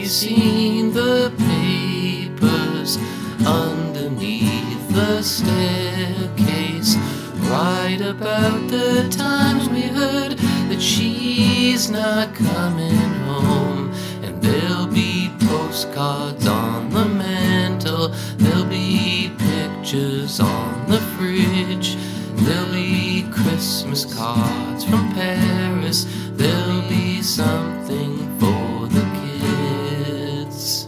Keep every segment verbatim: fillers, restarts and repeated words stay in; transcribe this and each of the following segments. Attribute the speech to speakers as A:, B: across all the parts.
A: you seen the papers underneath the staircase? Right about the times we heard that she's not coming home. And there'll be postcards on the mantle, there'll be pictures on the fridge, there'll be Christmas cards from Paris, there'll be something for the kids.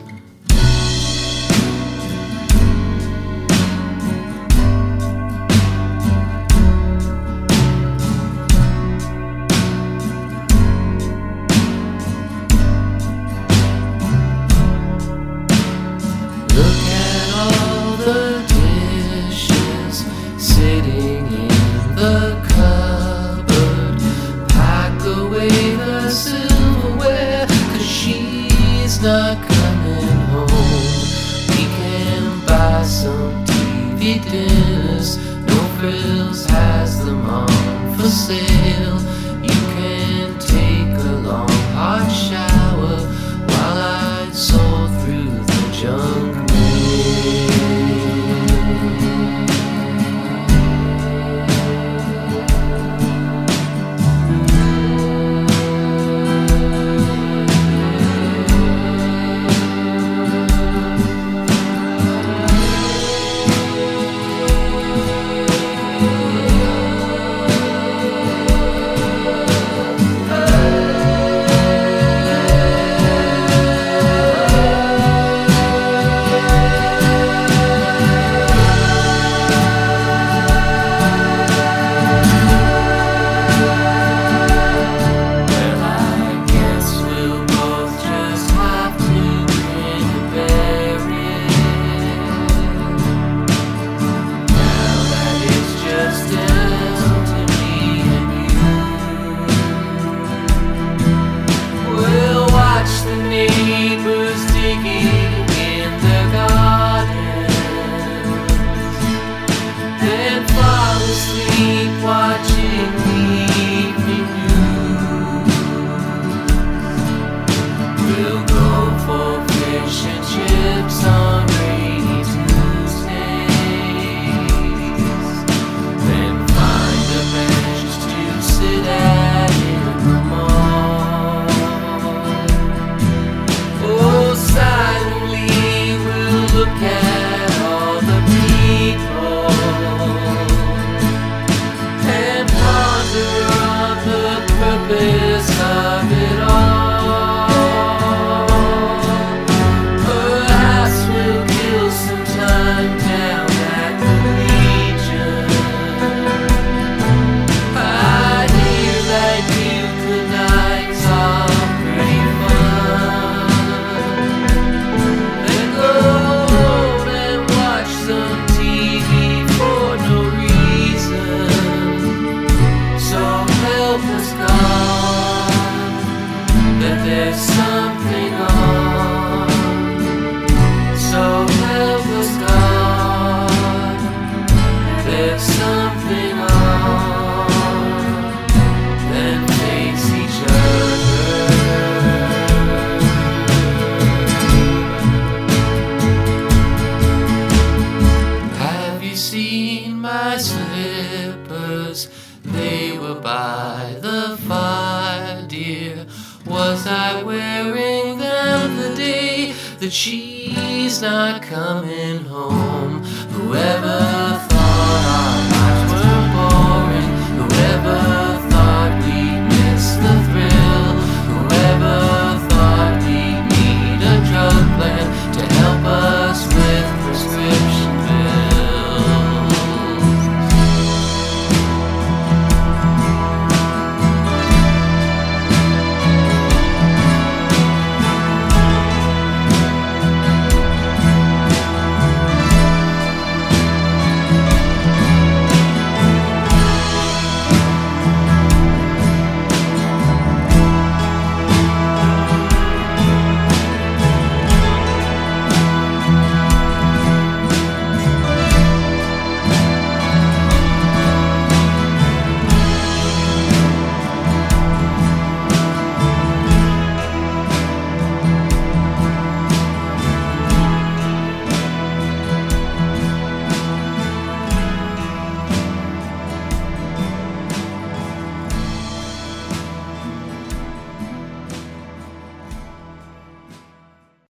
A: Look at all the dishes sitting in the cupboard. Pack away the silverware, 'cause she's not coming home. We can buy some T V dinners, No Frills has them on for sale. You can take a long hot shower while I saw through the junk mail. Watching evening news, we'll go for fish and chips on rainy Tuesdays, then find a bench to sit at in the mall. Oh, silently we'll look at all the people and ponder on the purpose of it all. Perhaps we'll kill some time down at the Legion. I hear that youth nights are pretty fun. Then go home and watch some T V for no reason. So help us God, that there's something on. So help us God, there's something on. Then face each other. Have you seen my slippers? They were by the fire, dear. Was I wearing them the day that she's not coming home? Whoever